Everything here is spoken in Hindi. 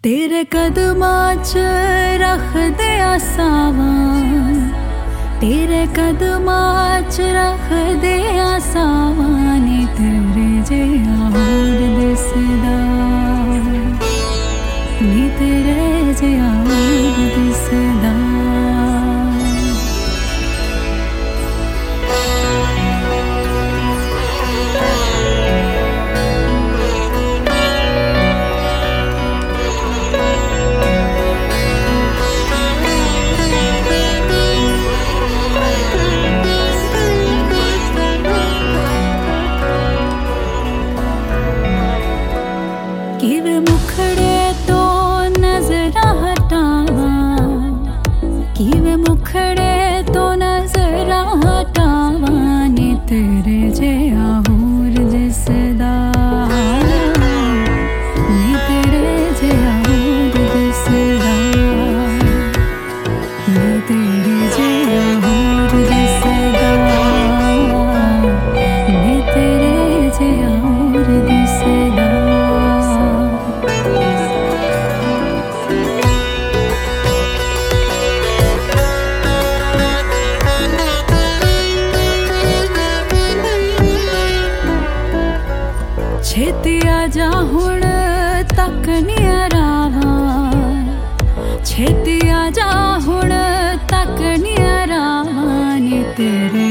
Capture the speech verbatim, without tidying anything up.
तेरे कदमां च रख दे आसावां, तेरे कदमां च रख दे आसावां, नी तेरे जिहा होर दिसदा, नी तेरे जिहा होर दिसदा। किवे मुखड़े तो नजरा हटावां, किवे मुखड़े तो नजरा हटावां, नी तेरे जिहा होर दिसदा, नी तेरे जिहा होर दिसदा, नी तेरे जिहा होर दिसदा, नी तेरे जिहा होर दिसदा। छेती आजा हुण तक नी अरावां, छेती आजा हुण तक नी अरावां, नी तेरे